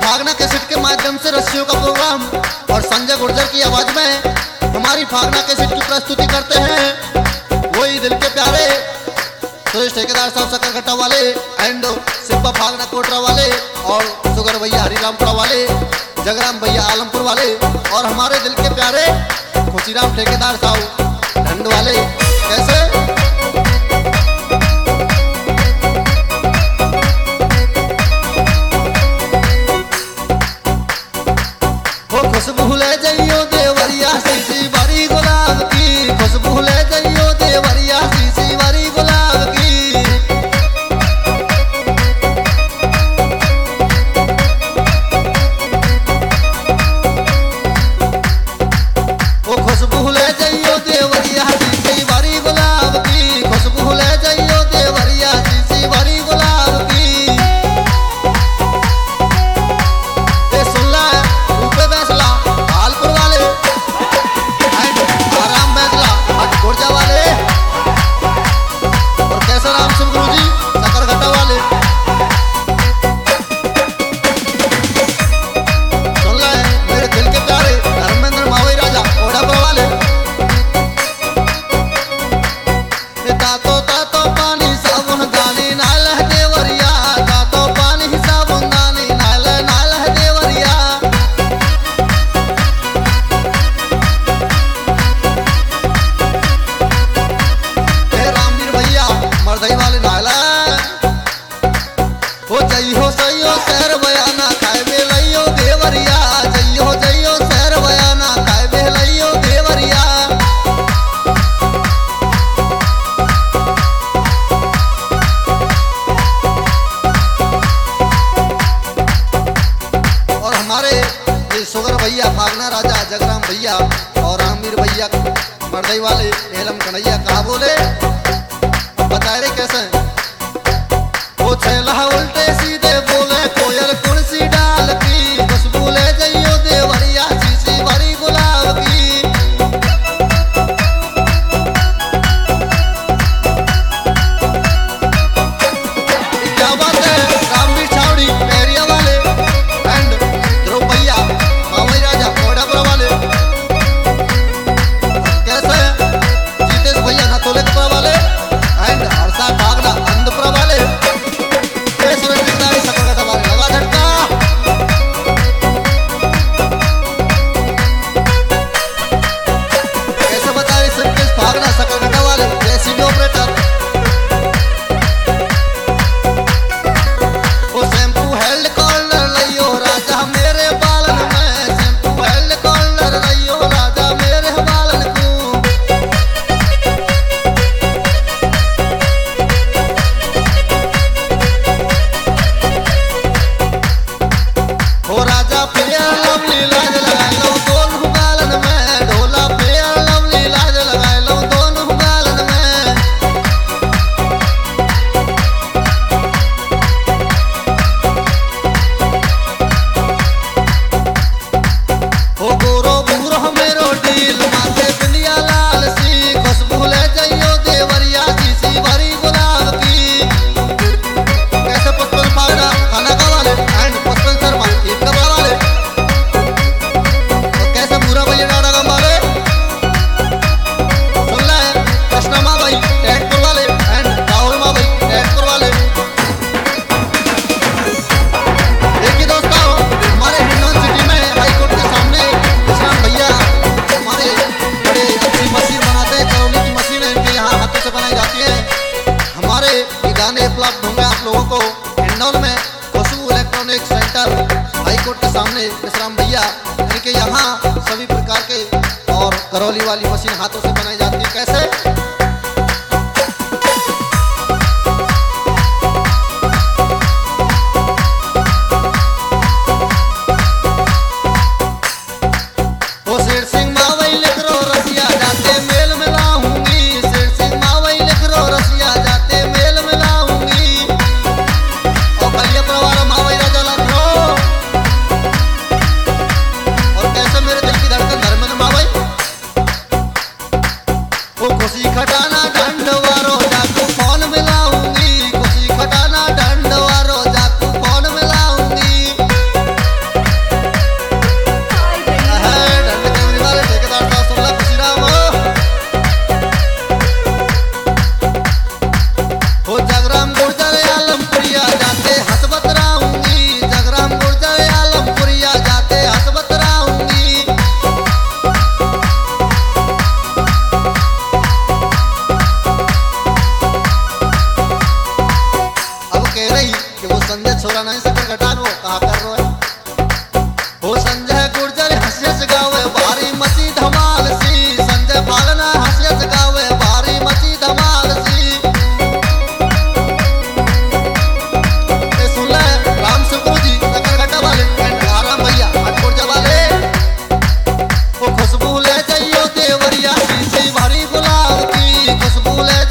Phagna cassette के माध्यम से रस्सियों का प्रोग्राम और संजय गुर्जर की आवाज में हमारी फागना कैसेट की प्रस्तुति करते हैं वही दिल के प्यारे सुरेश ठेकेदार साहब सकरघट्टा वाले एंड सिब्बा फागना कोटरा वाले और सुगर भैया हरिरामपुरा वाले, जगराम भैया आलमपुर वाले और हमारे दिल के प्यारे खुशीराम ठेकेदार साहब ढंड वाले। कैसे खुशबू ले जाइयो देवरिया शीशी बारी गुलाब की, खुशबू ले जाइयो देवरिया शीशी बारी गुलाब की। ओ खुशबू ले जाइयो देवरिया शीशी बारी गुलाब की, खुशबू ले जाइयो देवरिया शीशी बारी गुलाब की। ए सुन ला ऊपर बैसला आलपुर वाले आराम बैसला गुर्जा वाले और कैसा राम सिंह गुरु जी सकरघट्टा वाले। सुन ला मेरे दिल के प्यारे धर्मेंद्र मावई राजा ओढ़ापुर वाले। तातो तातो पानी साबुन दानी नाल है देवरिया, तातो पानी साबुन दानी नाल है देवरिया। रामवीर भैया मरदई वाले नाला हो जइयो सइयो शहर बयाना खाए बेलइयो देवरिया, जइयो शहर बयाना खाए बेलइयो देवरिया। और हमारे ये सुगर भैया फागना राजा जगराम भैया और रामवीर भैया मरदई वाले एलम कन्हैया कहा बोले बताए रे कैसे वो छेला उल्टे सीधे बोले कोयल कुर्सी डाल की, खुशबू ले जाइयो देवरिया शीशी बारी गुलाब की। क्या बात है रामवीर छावड़ी मेरिया वाले एंड ध्रुव भैया मावई राजा ओढ़ापुरा वाले। कैसे जीतेश भैया नथोलेपुरा वाले एंड हर्षा भागना अंधपुरा वाले। सकरघट्टा वाले लगा झटका। कैसे बताए संकेश भागना सकरघट्टा वाले जेसीबी ऑपरेटर। वो शैम्पू हेल्ड कॉर्नर लइयो राजा मेरे बालन में, शैम्पू हेल्ड कॉर्नर लइयो राजा मेरे बालन को। हो राजा फेयर लवली लाज लगाए लो दोनों गालन में, ढोला फेयर लवली लाज लगाए लो दोनों गालन में। हो गोरो बूरो मेरो डील माथे बिंदिया लाल सी, खुशबू ले जाइयो देवरिया शीशी बारी गुलाब की। कैसे पुष्पन फागना खाना का वाले एंड पुष्पन शर्मा ईद कपड़ा वाले। और कैसे पूरा भैया डाड़ा का वाले। सुन ला है कृष्णा मावई टैटपुर वाले एंड राहुल मावई टैटपुर वाले। देखिए दोस्तों हमारे हिंडौन सिटी में हाईकोर्ट के सामने विश्राम भैया हमारे बड़े अच्छी मशीन बनाते हैं, करौली की मशीन है इनके यहाँ हाथों से बनाई जाती है। हमारे ये गाने उपलब्ध होंगे आप लोगों को हिंडौन में खुशबू इलेक्ट्रॉनिक सेंटर हाईकोर्ट के सामने विश्राम भैया इनके यहाँ सभी प्रकार के और करौली वाली मशीन हाथों से बनाई जाती है। कैसे वो शेर सिंह मावई लिख रो रसिया जाते मेल मिलाऊंगी, शेर सिंह मावई लिख रो रसिया जाते मेल मिलाऊंगी। और भैया प्रवार मावई राजा लाखो और कैसे मेरे दिल की धड़कन धर्मेंद्र मावई। वो खुशी ओ खुशबू ले जाइयो देवरिया की सी भारी गुलाब की खुशबू ले